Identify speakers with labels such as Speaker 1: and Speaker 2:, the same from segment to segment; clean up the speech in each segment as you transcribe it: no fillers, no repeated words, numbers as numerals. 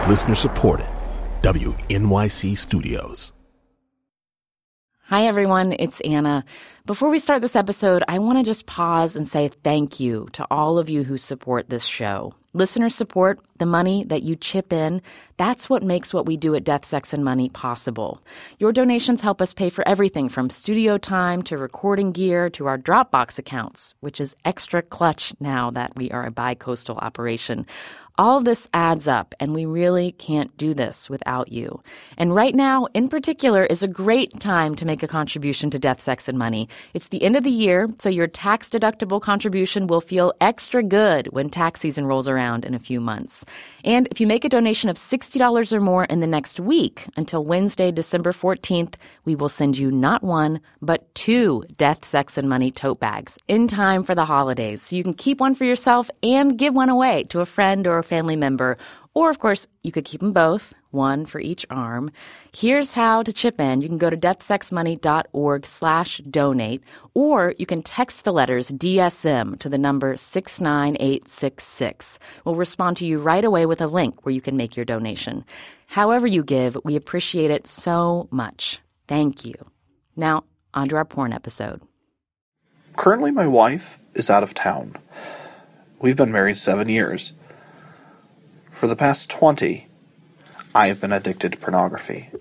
Speaker 1: Listener supported. WNYC Studios.
Speaker 2: Hi, everyone. It's Anna. Before we start this episode, I want to just pause and say thank you to all of you who support this show. Listener support, the money that you chip in, that's what makes what we do at Death, Sex, and Money possible. Your donations help us pay for everything from studio time to recording gear to our Dropbox accounts, which is extra clutch now that we are a bi-coastal operation. All of this adds up, and we really can't do this without you. And right now, in particular, is a great time to make a contribution to Death, Sex, and Money. It's the end of the year, so your tax-deductible contribution will feel extra good when tax season rolls around in a few months. And if you make a donation of $60 or more in the next week, until Wednesday, December 14th, we will send you not one, but 2 Death, Sex, and Money tote bags in time for the holidays. So you can keep one for yourself and give one away to a friend or a family member. Or, of course, you could keep them both, one for each arm. Here's how to chip in. You can go to deathsexmoney.org/donate, or you can text the letters DSM to the number 69866. We'll respond to you right away with a link where you can make your donation. However you give, we appreciate it so much. Thank you. Now, on to our porn episode.
Speaker 3: Currently, my wife is out of town. We've been married 7 years. For the past 20, I have been addicted to pornography.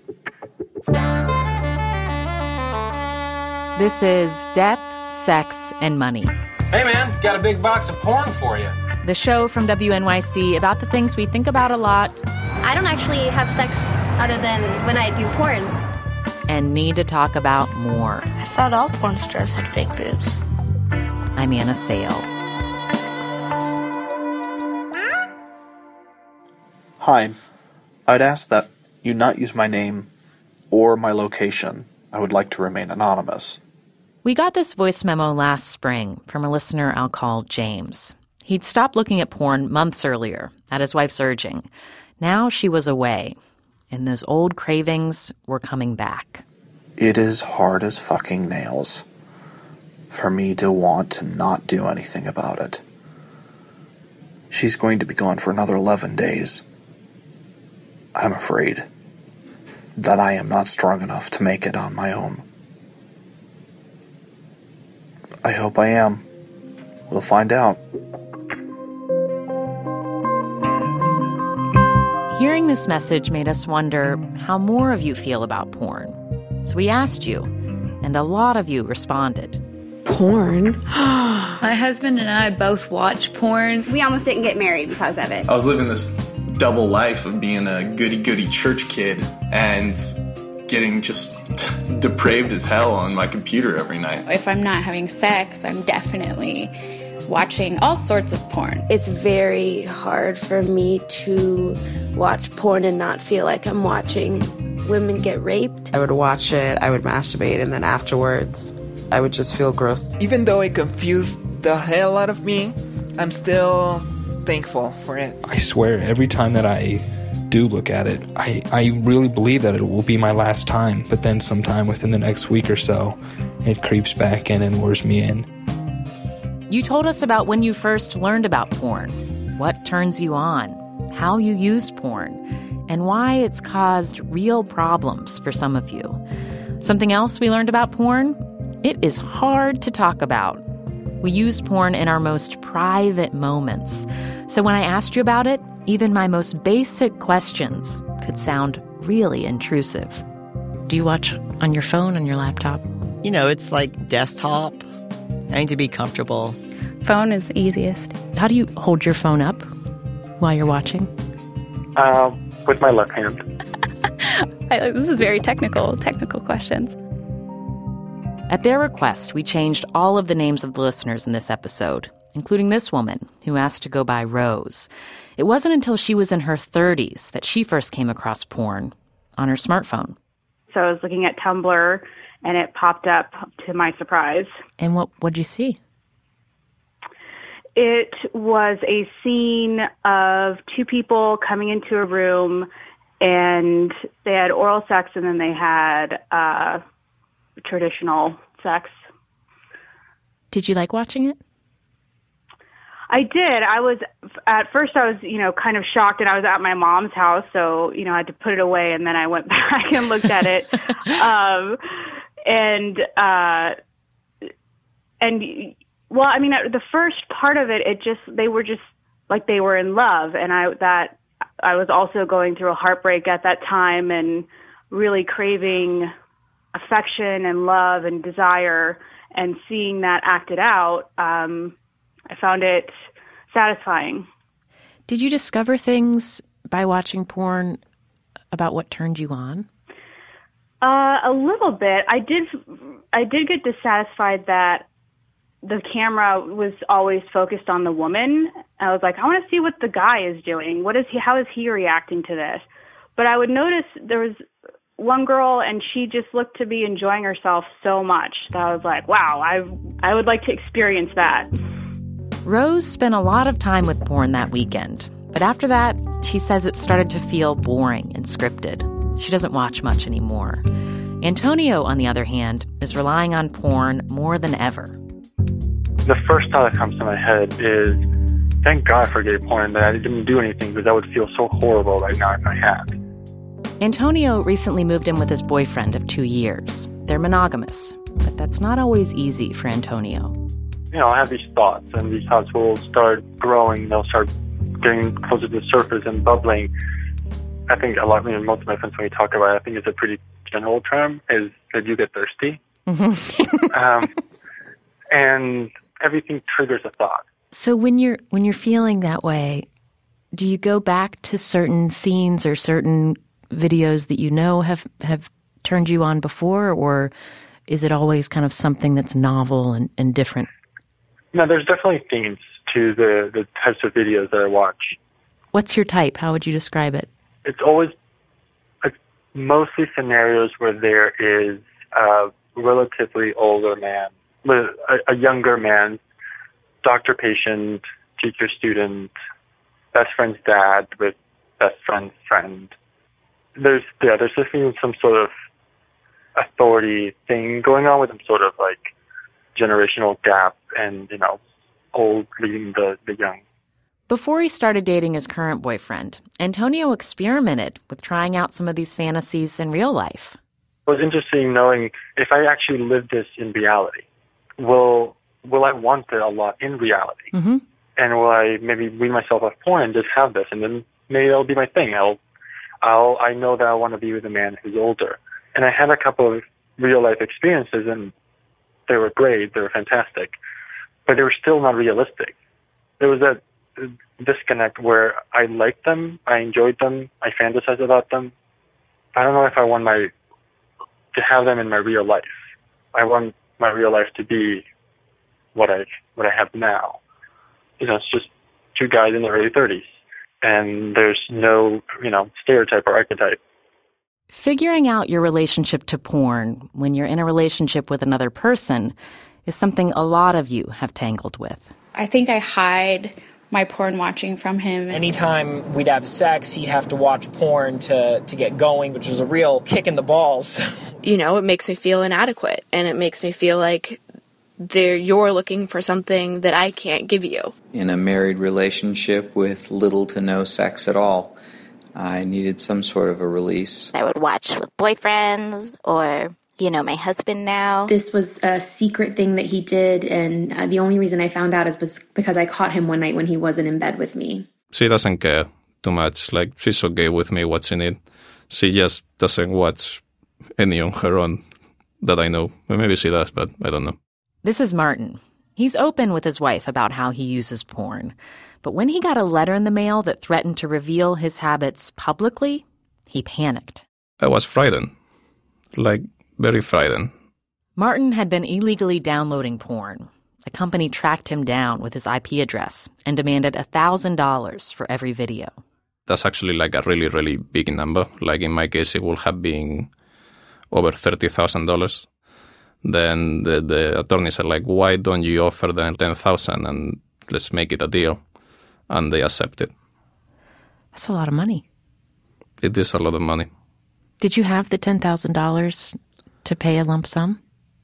Speaker 2: This is Death, Sex, and Money.
Speaker 4: Hey man, got a big box of porn for you.
Speaker 2: The show from WNYC about the things we think about a lot.
Speaker 5: I don't actually have sex other than when I do porn.
Speaker 2: And need to talk about more.
Speaker 6: I thought all porn stars had fake boobs.
Speaker 2: I'm Anna Sale.
Speaker 3: Hi, I'd ask that you not use my name or my location. I would like to remain anonymous.
Speaker 2: We got this voice memo last spring from a listener I'll call James. He'd stopped looking at porn months earlier, at his wife's urging. Now she was away, and those old cravings were coming back.
Speaker 3: It is hard as fucking nails for me to want to not do anything about it. She's going to be gone for another 11 days. I'm afraid that I am not strong enough to make it on my own. I hope I am. We'll find out.
Speaker 2: Hearing this message made us wonder how more of you feel about porn. So we asked you, and a lot of you responded.
Speaker 7: Porn?
Speaker 8: My husband and I both watch porn.
Speaker 5: We almost didn't get married because of it.
Speaker 9: I was living this double life of being a goody-goody church kid and getting just depraved as hell on my computer every night.
Speaker 8: If I'm not having sex, I'm definitely watching all sorts of porn.
Speaker 6: It's very hard for me to watch porn and not feel like I'm watching women get raped.
Speaker 10: I would watch it, I would masturbate, and then afterwards, I would just feel gross.
Speaker 11: Even though it confused the hell out of me, I'm still thankful for it.
Speaker 12: I swear, every time that I do look at it, I really believe that it will be my last time, but then sometime within the next week or so, it creeps back in and lures me in.
Speaker 2: You told us about when you first learned about porn, what turns you on, how you use porn, and why it's caused real problems for some of you. Something else we learned about porn? It is hard to talk about. We use porn in our most private moments. So when I asked you about it, even my most basic questions could sound really intrusive. Do you watch on your phone, on your laptop?
Speaker 13: You know, it's like desktop. I need to be comfortable.
Speaker 8: Phone is easiest.
Speaker 2: How do you hold your phone up while you're watching?
Speaker 14: With my left hand.
Speaker 8: This is very technical questions.
Speaker 2: At their request, we changed all of the names of the listeners in this episode, including this woman who asked to go by Rose. It wasn't until she was in her 30s that she first came across porn on her smartphone.
Speaker 15: So I was looking at Tumblr, and it popped up to my surprise.
Speaker 2: And what'd you see?
Speaker 15: It was a scene of two people coming into a room, and they had oral sex, and then they had traditional sex.
Speaker 2: Did you like watching it?
Speaker 15: I did. I was at first I was, kind of shocked, and I was at my mom's house, so, I had to put it away, and then I went back and looked at it. The first part of it, they were just like they were in love, and I was also going through a heartbreak at that time and really craving affection and love and desire, and seeing that acted out, I found it satisfying.
Speaker 2: Did you discover things by watching porn about what turned you on?
Speaker 15: A little bit. I did get dissatisfied that the camera was always focused on the woman. I was like, I want to see what the guy is doing. How is he reacting to this? But I would notice there was one girl, and she just looked to be enjoying herself so much that I was like, wow, I would like to experience that.
Speaker 2: Rose spent a lot of time with porn that weekend. But after that, she says it started to feel boring and scripted. She doesn't watch much anymore. Antonio, on the other hand, is relying on porn more than ever.
Speaker 14: The first thought that comes to my head is, thank God for gay porn that I didn't do anything, because I would feel so horrible right now if I had.
Speaker 2: Antonio recently moved in with his boyfriend of 2 years. They're monogamous, but that's not always easy for Antonio.
Speaker 14: I have these thoughts, and these thoughts will start growing. They'll start getting closer to the surface and bubbling. I think most of my friends, when we talk about it, I think it's a pretty general term, is that you get thirsty. And everything triggers a thought.
Speaker 2: So when you're feeling that way, do you go back to certain scenes or certain videos that have turned you on before, or is it always kind of something that's novel and different?
Speaker 14: No, there's definitely themes to the types of videos that I watch.
Speaker 2: What's your type? How would you describe it?
Speaker 14: It's always mostly scenarios where there is a relatively older man, a younger man, doctor-patient, teacher-student, best friend's dad with best friend's friend. There's definitely some sort of authority thing going on with some sort of like generational gap and, old leading the young.
Speaker 2: Before he started dating his current boyfriend, Antonio experimented with trying out some of these fantasies in real life.
Speaker 14: It was interesting knowing if I actually live this in reality, will I want it a lot in reality?
Speaker 2: Mm-hmm.
Speaker 14: And will I maybe wean myself off porn and just have this, and then maybe that'll be my thing. I know that I want to be with a man who's older. And I had a couple of real life experiences, and they were great, they were fantastic, but they were still not realistic. There was that disconnect where I liked them, I enjoyed them, I fantasized about them. I don't know if I want to have them in my real life. I want my real life to be what I have now. It's just two guys in their early 30s, and there's no, stereotype or archetype.
Speaker 2: Figuring out your relationship to porn when you're in a relationship with another person is something a lot of you have tangled with.
Speaker 8: I think I hide my porn watching from him.
Speaker 7: Anytime we'd have sex, he'd have to watch porn to get going, which was a real kick in the balls.
Speaker 16: It makes me feel inadequate, and it makes me feel like you're looking for something that I can't give you.
Speaker 17: In a married relationship with little to no sex at all, I needed some sort of a release.
Speaker 18: I would watch with boyfriends or, my husband now.
Speaker 19: This was a secret thing that he did, and the only reason I found out was because I caught him one night when he wasn't in bed with me.
Speaker 20: She doesn't care too much. Like, she's okay with me watching it. She just doesn't watch any on her own that I know. Maybe she does, but I don't know.
Speaker 2: This is Martin. He's open with his wife about how he uses porn. But when he got a letter in the mail that threatened to reveal his habits publicly, he panicked.
Speaker 20: I was frightened. Like, very frightened.
Speaker 2: Martin had been illegally downloading porn. A company tracked him down with his IP address and demanded $1,000 for every video.
Speaker 20: That's actually like a really, really big number. Like in my case, it would have been over $30,000. Then the attorney said, like, why don't you offer them $10,000 and let's make it a deal? And they accepted.
Speaker 2: That's a lot of money.
Speaker 20: It is a lot of money.
Speaker 2: Did you have the $10,000 to pay a lump sum?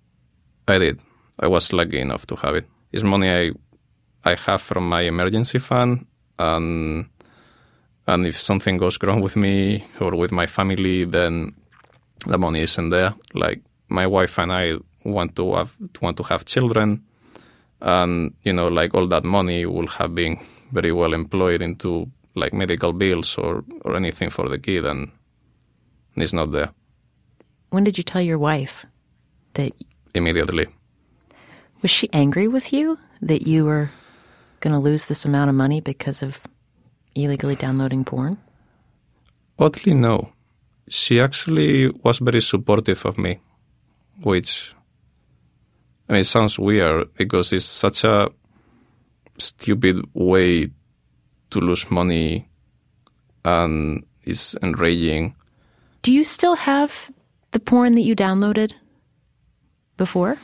Speaker 20: I did. I was lucky enough to have it. It's money I have from my emergency fund, and if something goes wrong with me or with my family, then the money isn't there. Like, my wife and I want to have children, and like all that money will have been very well employed into like medical bills or anything for the kid, and it's not there.
Speaker 2: When did you tell your wife that?
Speaker 20: Immediately.
Speaker 2: Was she angry with you that you were going to lose this amount of money because of illegally downloading porn?
Speaker 20: Oddly, no. She actually was very supportive of me, which, I mean, it sounds weird because it's such a stupid way to lose money, and it's enraging.
Speaker 2: Do you still have the porn that you downloaded before?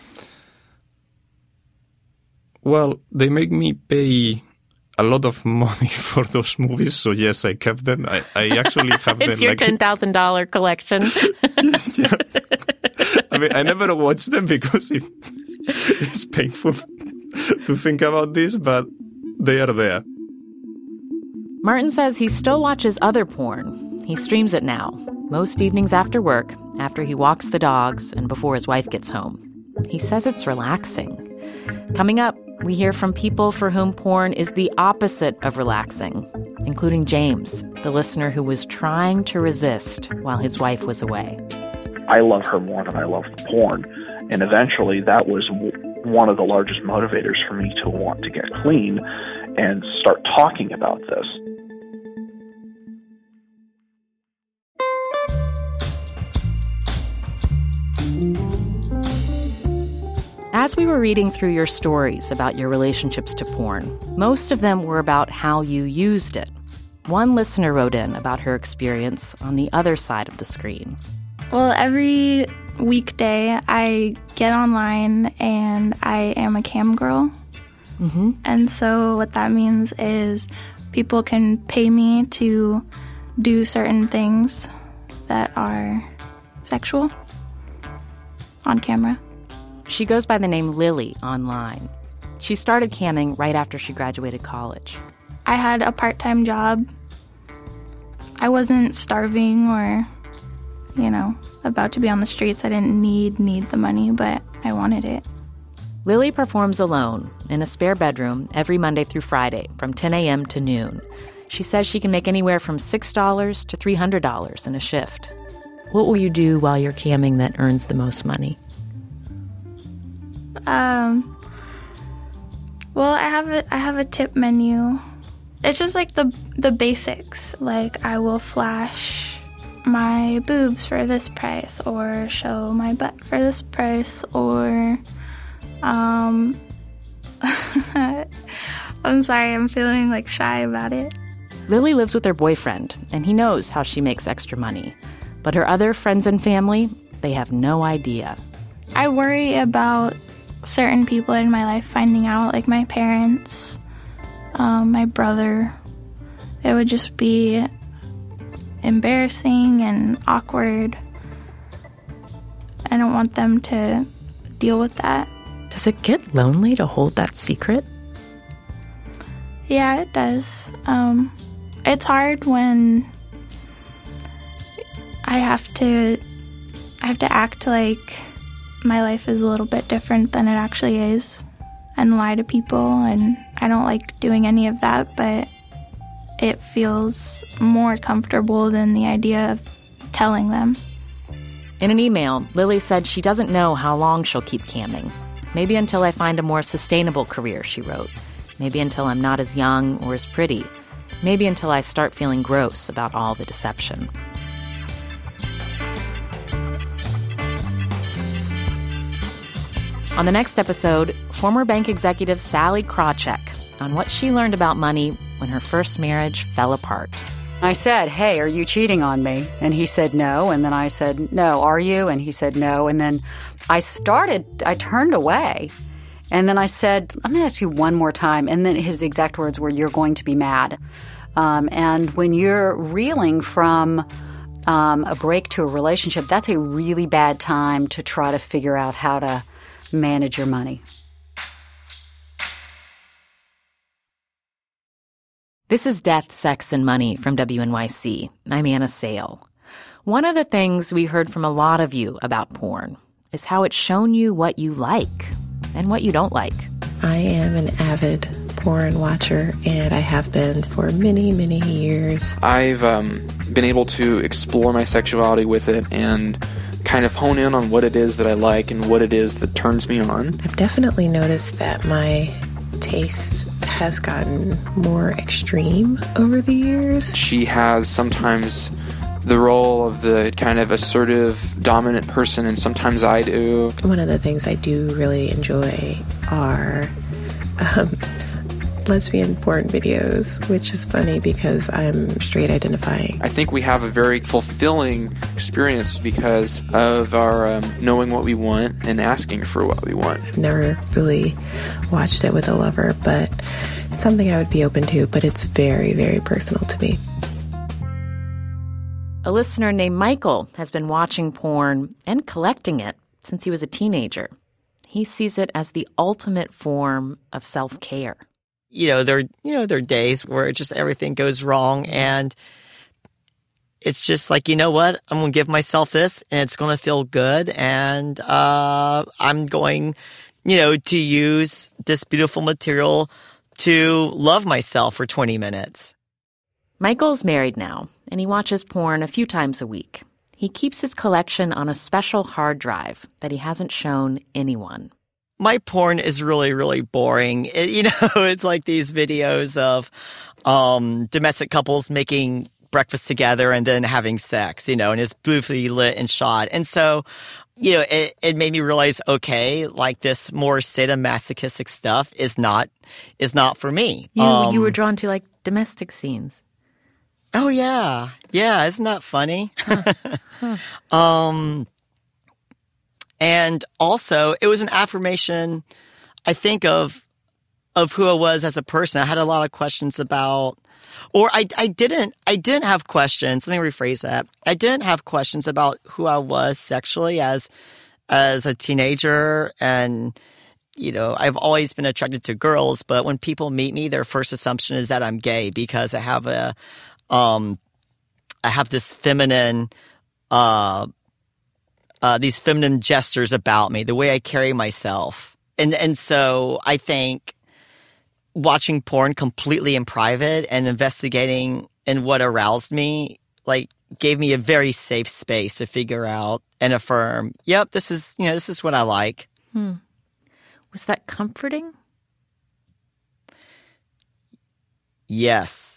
Speaker 20: Well, they make me pay a lot of money for those movies, so yes, I kept them. I actually have them.
Speaker 2: It's your $10,000 collection.
Speaker 20: Yeah. I mean, I never watch them because it's painful to think about this, but they are there.
Speaker 2: Martin says he still watches other porn. He streams it now, most evenings after work, after he walks the dogs, and before his wife gets home. He says it's relaxing. Coming up, we hear from people for whom porn is the opposite of relaxing, including James, the listener who was trying to resist while his wife was away.
Speaker 3: I love her more than I love the porn. And eventually that was one of the largest motivators for me to want to get clean and start talking about this.
Speaker 2: As we were reading through your stories about your relationships to porn, most of them were about how you used it. One listener wrote in about her experience on the other side of the screen.
Speaker 21: Well, every weekday I get online and I am a cam girl.
Speaker 2: Mm-hmm.
Speaker 21: And so what that means is people can pay me to do certain things that are sexual on camera.
Speaker 2: She goes by the name Lily online. She started camming right after she graduated college.
Speaker 21: I had a part-time job. I wasn't starving or, about to be on the streets. I didn't need the money, but I wanted it.
Speaker 2: Lily performs alone in a spare bedroom every Monday through Friday from 10 a.m. to noon. She says she can make anywhere from $6 to $300 in a shift. What will you do while you're camming that earns the most money?
Speaker 21: Well, I have a tip menu. It's just like the basics. Like, I will flash my boobs for this price, or show my butt for this price, or I'm sorry, I'm feeling like shy about it.
Speaker 2: Lily lives with her boyfriend, and he knows how she makes extra money. But her other friends and family, they have no idea.
Speaker 21: I worry about certain people in my life finding out, like my parents, my brother. It would just be embarrassing and awkward. I don't want them to deal with that.
Speaker 2: Does it get lonely to hold that secret?
Speaker 21: Yeah, it does. It's hard when I have to act like my life is a little bit different than it actually is and lie to people, and I don't like doing any of that, but it feels more comfortable than the idea of telling them.
Speaker 2: In an email, Lily said she doesn't know how long she'll keep camming. Maybe until I find a more sustainable career, she wrote. Maybe until I'm not as young or as pretty. Maybe until I start feeling gross about all the deception. On the next episode, former bank executive Sally Krawcheck on what she learned about money when her first marriage fell apart.
Speaker 22: I said, "Hey, are you cheating on me?" And he said no. And then I said, "No, are you?" And he said no. And then I turned away. And then I said, "I'm going to ask you one more time." And then his exact words were, "You're going to be mad." And when you're reeling from a break to a relationship, that's a really bad time to try to figure out how to manage your money.
Speaker 2: This is Death, Sex, and Money from WNYC. I'm Anna Sale. One of the things we heard from a lot of you about porn is how it's shown you what you like and what you don't like.
Speaker 10: I am an avid porn watcher, and I have been for many, many years.
Speaker 1: I've been able to explore my sexuality with it and kind of hone in on what it is that I like and what it is that turns me on.
Speaker 10: I've definitely noticed that my taste has gotten more extreme over the years.
Speaker 1: She has sometimes the role of the kind of assertive, dominant person, and sometimes I do.
Speaker 10: One of the things I do really enjoy are lesbian porn videos, which is funny because I'm straight identifying.
Speaker 1: I think we have a very fulfilling experience because of our knowing what we want and asking for what we want.
Speaker 10: I've never really watched it with a lover, but it's something I would be open to, but it's very, very personal to me.
Speaker 2: A listener named Michael has been watching porn and collecting it since he was a teenager. He sees it as the ultimate form of self-care.
Speaker 13: There are days where just everything goes wrong, and it's just like, you know what? I'm going to give myself this, and it's going to feel good, and I'm going, to use this beautiful material to love myself for 20 minutes.
Speaker 2: Michael's married now, and he watches porn a few times a week. He keeps his collection on a special hard drive that he hasn't shown anyone.
Speaker 13: My porn is really, really boring. It's like these videos of domestic couples making breakfast together and then having sex, and it's beautifully lit and shot. And so, it made me realize, okay, like this more sadomasochistic stuff is not for me.
Speaker 2: You were drawn to like domestic scenes.
Speaker 13: Oh, yeah. Yeah, isn't that funny? And also, it was an affirmation, I think, of who I was as a person. I had a lot of questions about, or I didn't have questions. Let me rephrase that. I didn't have questions about who I was sexually as a teenager, and I've always been attracted to girls. But when people meet me, their first assumption is that I'm gay because I have this feminine, these feminine gestures about me, the way I carry myself. And so I think watching porn completely in private and investigating in what aroused me, gave me a very safe space to figure out and affirm, yep, this is what I like.
Speaker 2: Was that comforting?
Speaker 13: Yes.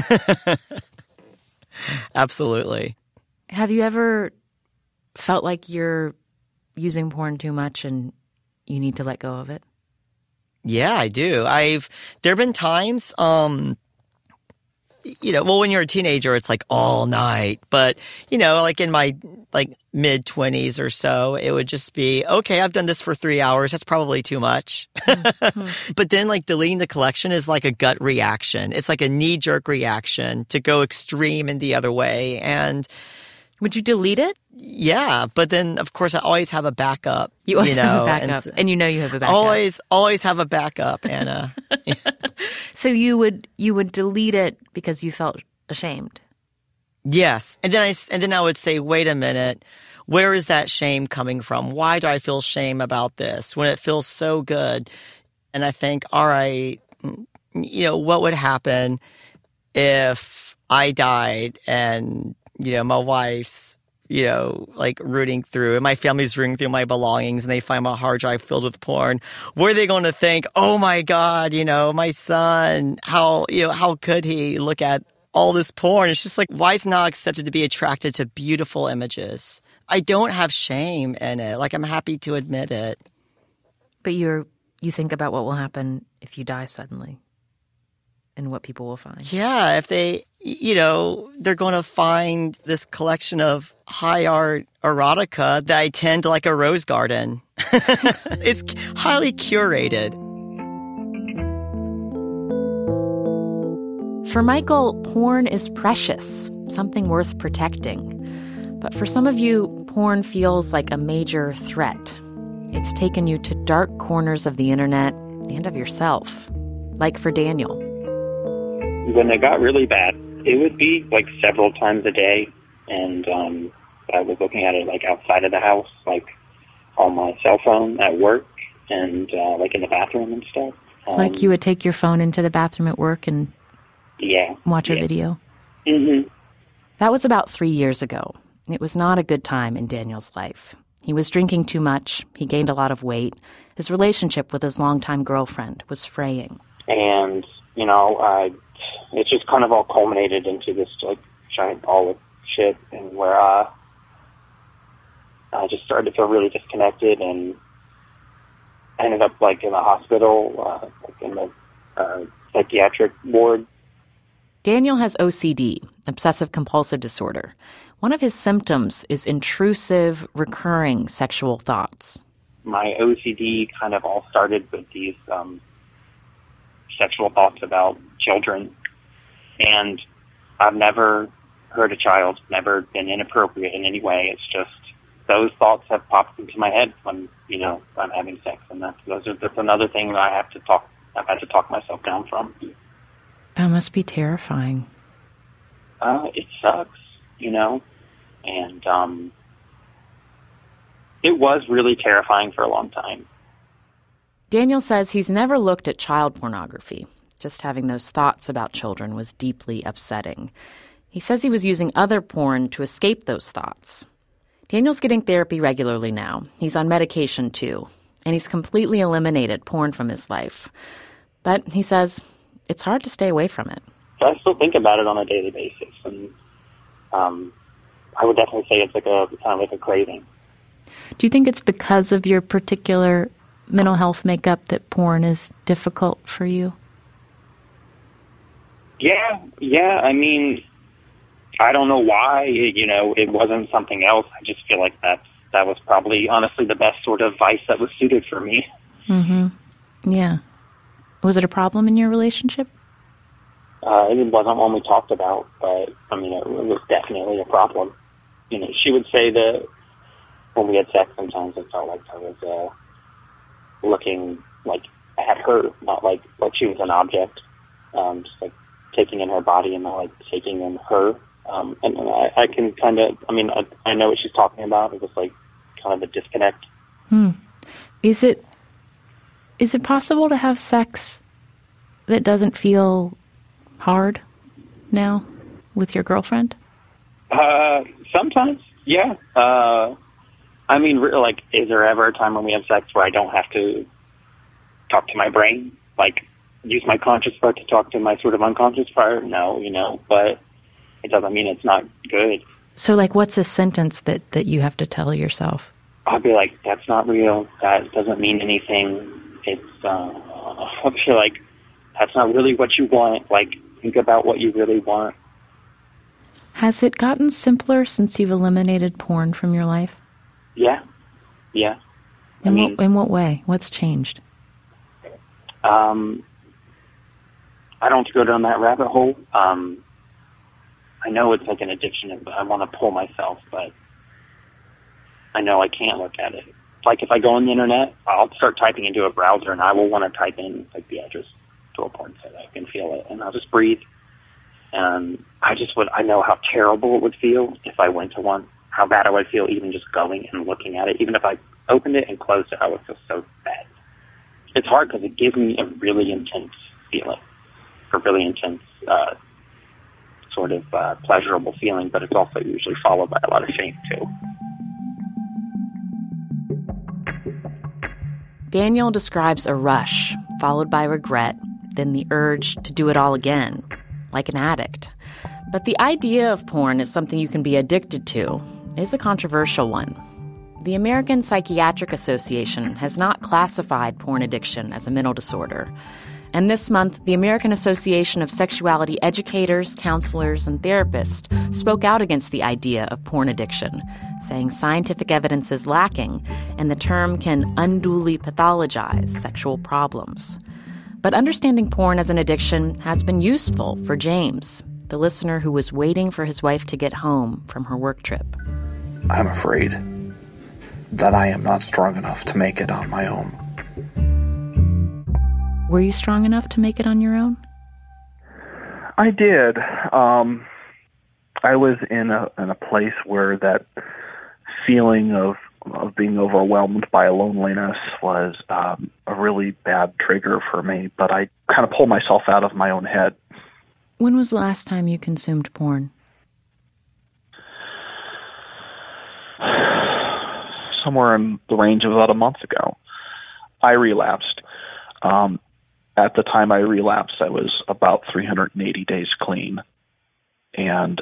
Speaker 13: Absolutely.
Speaker 2: Have you ever felt like you're using porn too much and you need to let go of it?
Speaker 13: Yeah, I do. There have been times, when you're a teenager, it's like all night. But, like in my mid-20s or so, it would just be, okay, I've done this for 3 hours. That's probably too much. But then deleting the collection is like a gut reaction. It's like a knee-jerk reaction to go extreme in the other way. And
Speaker 2: would you delete it?
Speaker 13: Yeah, but then of course I always have a backup.
Speaker 2: You always have a backup, and you have a backup.
Speaker 13: Always have a backup, Anna.
Speaker 2: So you would delete it because you felt ashamed.
Speaker 13: Yes, and then I would say, wait a minute, where is that shame coming from? Why do I feel shame about this when it feels so good? And I think, all right, what would happen if I died and my wife's, rooting through, and my family's rooting through my belongings, and they find my hard drive filled with porn? What are they going to think? Oh my God, my son, how could he look at all this porn? It's just why is it not accepted to be attracted to beautiful images? I don't have shame in it. I'm happy to admit it.
Speaker 2: But you think about what will happen if you die suddenly and what people will find.
Speaker 13: Yeah, if they, they're going to find this collection of high art erotica that I tend to like a rose garden. It's highly curated.
Speaker 2: For Michael, porn is precious, something worth protecting. But for some of you, porn feels like a major threat. It's taken you to dark corners of the internet and of yourself, like for Daniel.
Speaker 4: when it got really bad, it would be like several times a day, and I was looking at it like outside of the house, like on my cell phone at work, and like in the bathroom and stuff.
Speaker 2: Like you would take your phone into the bathroom at work and watch a video?
Speaker 4: Mm-hmm.
Speaker 2: That was about 3 years ago. It was not a good time in Daniel's life. He was drinking too much. He gained a lot of weight. His relationship with his longtime girlfriend was fraying.
Speaker 4: And, you know, it just kind of all culminated into this, like, giant ball of shit, and where I just started to feel really disconnected, and I ended up, like, in the hospital, like in the psychiatric ward.
Speaker 2: Daniel has OCD, obsessive-compulsive disorder. One of his symptoms is intrusive, recurring sexual thoughts.
Speaker 4: My OCD kind of all started with these sexual thoughts about children. And I've never hurt a child, never been inappropriate in any way. It's just those thoughts have popped into my head when, you know, I'm having sex. And that's another thing that I've had to talk myself down from.
Speaker 2: That must be terrifying.
Speaker 4: It sucks, you know, and it was really terrifying for a long time.
Speaker 2: Daniel says he's never looked at child pornography. Just having those thoughts about children was deeply upsetting. He says he was using other porn to escape those thoughts. Daniel's getting therapy regularly now. He's on medication, too, and he's completely eliminated porn from his life. But he says it's hard to stay away from it.
Speaker 4: I still think about it on a daily basis, and I would definitely say it's like kind of like a craving.
Speaker 2: Do you think it's because of your particular mental health makeup that porn is difficult for you?
Speaker 4: Yeah. I mean, I don't know why. It wasn't something else. I just feel like that was probably, honestly, the best sort of vice that was suited for me.
Speaker 2: Mm-hmm. Yeah. Was it a problem in your relationship?
Speaker 4: It wasn't one we talked about, but, I mean, it was definitely a problem. You know, she would say that when we had sex, sometimes it felt like I was looking like at her, not like she was an object, just like taking in her body and not like taking in her. And I can kind of, I mean, I know what she's talking about. It was like kind of a disconnect.
Speaker 2: Is it possible to have sex that doesn't feel hard now with your girlfriend?
Speaker 4: Sometimes, yeah. I mean, like, is there ever a time when we have sex where I don't have to talk to my brain? Like, use my conscious part to talk to my sort of unconscious part? No, but it doesn't mean it's not good.
Speaker 2: So, like, what's a sentence that you have to tell yourself?
Speaker 4: I'll be like, that's not real. That doesn't mean anything. It's, I'll be like, that's not really what you want. Like, think about what you really want.
Speaker 2: Has it gotten simpler since you've eliminated porn from your life?
Speaker 4: Yeah.
Speaker 2: In what way? What's changed?
Speaker 4: I don't go down that rabbit hole. I know it's like an addiction, and I want to pull myself, but I know I can't look at it. Like, if I go on the internet, I'll start typing into a browser, and I will want to type in like the address to a porn site. I can feel it, and I'll just breathe. And I know how terrible it would feel if I went to one. How bad I would feel even just going and looking at it. Even if I opened it and closed it, I would feel so bad. It's hard because it gives me a really intense feeling, a really intense sort of pleasurable feeling, but it's also usually followed by a lot of shame, too.
Speaker 2: Daniel describes a rush, followed by regret, then the urge to do it all again, like an addict. But the idea of porn as something you can be addicted to is a controversial one. The American Psychiatric Association has not classified porn addiction as a mental disorder. And this month, the American Association of Sexuality Educators, Counselors, and Therapists spoke out against the idea of porn addiction, saying scientific evidence is lacking and the term can unduly pathologize sexual problems. But understanding porn as an addiction has been useful for James, the listener who was waiting for his wife to get home from her work trip.
Speaker 3: I'm afraid that I am not strong enough to make it on my own.
Speaker 2: Were you strong enough to make it on your own?
Speaker 3: I did. I was in a place where that feeling of being overwhelmed by loneliness was a really bad trigger for me, but I kind of pulled myself out of my own head.
Speaker 2: When was the last time you consumed porn?
Speaker 3: Somewhere in the range of about a month ago. I relapsed. At the time I relapsed, I was about 380 days clean. And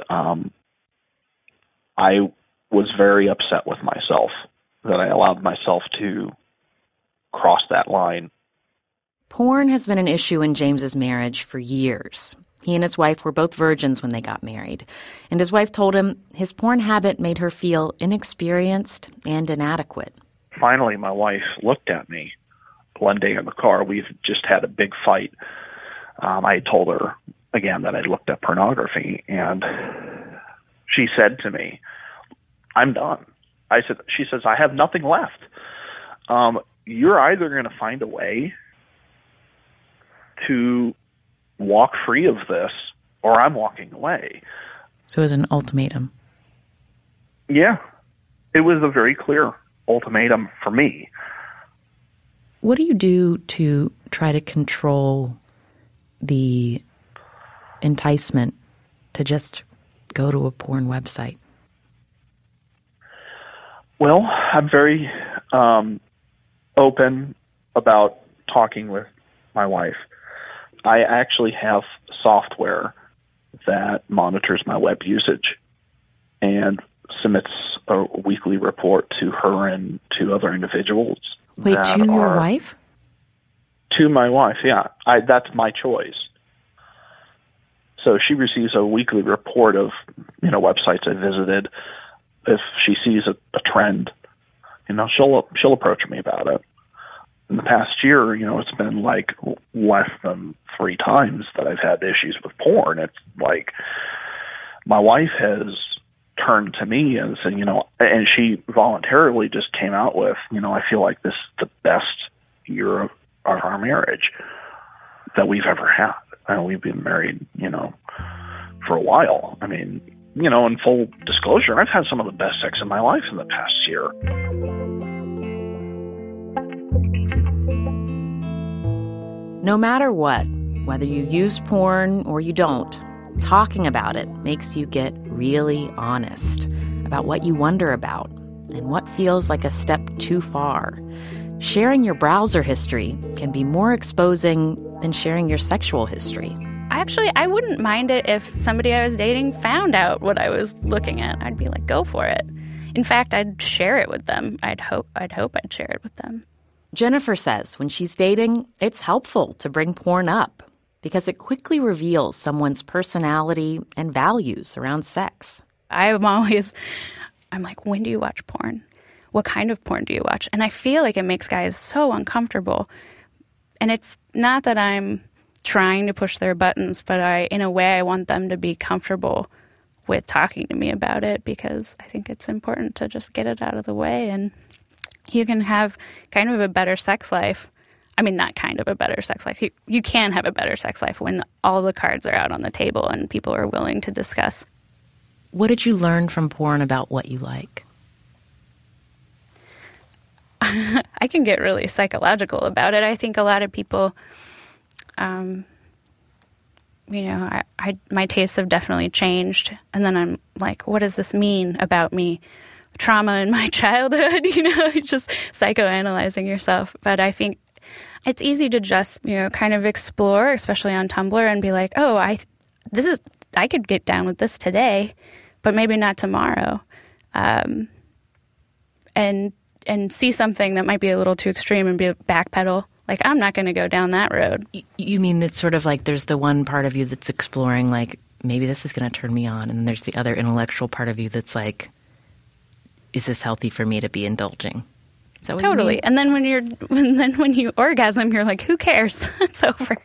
Speaker 3: I was very upset with myself that I allowed myself to cross that line.
Speaker 2: Porn has been an issue in James's marriage for years. He and his wife were both virgins when they got married, and his wife told him his porn habit made her feel inexperienced and inadequate.
Speaker 3: Finally, my wife looked at me one day in the car. We've just had a big fight. I told her, again, that I looked at pornography, and she said to me, "I'm done." She says, "I have nothing left. You're either going to find a way to walk free of this, or I'm walking away."
Speaker 2: So it was an ultimatum.
Speaker 3: Yeah. It was a very clear ultimatum for me.
Speaker 2: What do you do to try to control the enticement to just go to a porn website?
Speaker 3: Well, I'm very open about talking with my wife. I actually have software that monitors my web usage and submits a weekly report to her and to other individuals.
Speaker 2: Wait, to your wife?
Speaker 3: To my wife, yeah. That's my choice. So she receives a weekly report of, websites I visited. If she sees a trend, she'll approach me about it. In the past year, it's been like less than 3 times that I've had issues with porn. It's like my wife has turned to me and said, and she voluntarily just came out with, I feel like this is the best year of our marriage that we've ever had. We've been married, for a while. I mean, in full disclosure, I've had some of the best sex in my life in the past year.
Speaker 2: No matter what, whether you use porn or you don't, talking about it makes you get really honest about what you wonder about and what feels like a step too far. Sharing your browser history can be more exposing than sharing your sexual history.
Speaker 8: I wouldn't mind it if somebody I was dating found out what I was looking at. I'd be like, go for it. In fact, I'd share it with them. I'd hope I'd share it with them.
Speaker 2: Jennifer says when she's dating, it's helpful to bring porn up because it quickly reveals someone's personality and values around sex.
Speaker 8: I'm like, when do you watch porn? What kind of porn do you watch? And I feel like it makes guys so uncomfortable. And it's not that I'm trying to push their buttons, but in a way I want them to be comfortable with talking to me about it because I think it's important to just get it out of the way and you can have kind of a better sex life. I mean, not kind of a better sex life. You can have a better sex life when all the cards are out on the table and people are willing to discuss.
Speaker 2: What did you learn from porn about what you like?
Speaker 8: I can get really psychological about it. I think a lot of people, my tastes have definitely changed. And then I'm like, what does this mean about me? Trauma in my childhood, just psychoanalyzing yourself. But I think it's easy to just, kind of explore, especially on Tumblr, and be like, oh, I could get down with this today, but maybe not tomorrow. And see something that might be a little too extreme and be backpedal. Like, I'm not going to go down that road.
Speaker 2: You mean it's sort of like there's the one part of you that's exploring, like, maybe this is going to turn me on, and then there's the other intellectual part of you that's like, is this healthy for me to be indulging? Is that what
Speaker 8: totally.
Speaker 2: You mean?
Speaker 8: And then when you orgasm, you're like, who cares? It's over.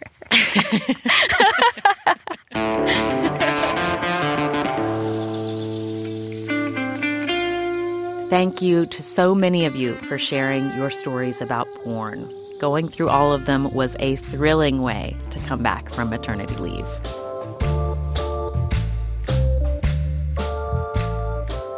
Speaker 2: Thank you to so many of you for sharing your stories about porn. Going through all of them was a thrilling way to come back from maternity leave.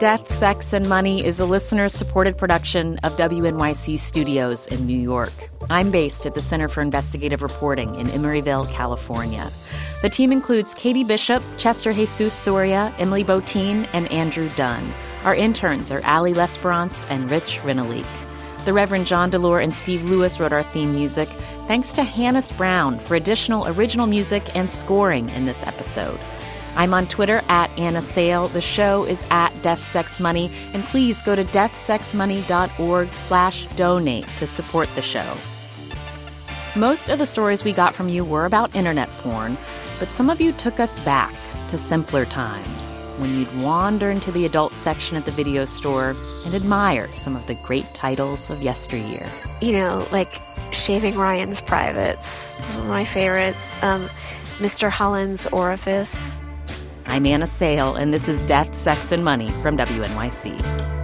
Speaker 2: Death, Sex, and Money is a listener-supported production of WNYC Studios in New York. I'm based at the Center for Investigative Reporting in Emeryville, California. The team includes Katie Bishop, Chester Jesus Soria, Emily Botine, and Andrew Dunn. Our interns are Allie Lesperance and Rich Renelique. The Reverend John Delore and Steve Lewis wrote our theme music. Thanks to Hannes Brown for additional original music and scoring in this episode. I'm on Twitter at Anna Sale. The show is at Death, Sex, Money. And please go to deathsexmoney.org/donate to support the show. Most of the stories we got from you were about internet porn, but some of you took us back to simpler times, when you'd wander into the adult section at the video store and admire some of the great titles of yesteryear.
Speaker 5: You know, like Shaving Ryan's Privates was one of my favorites. Mr. Holland's Orifice.
Speaker 2: I'm Anna Sale, and this is Death, Sex, and Money from WNYC.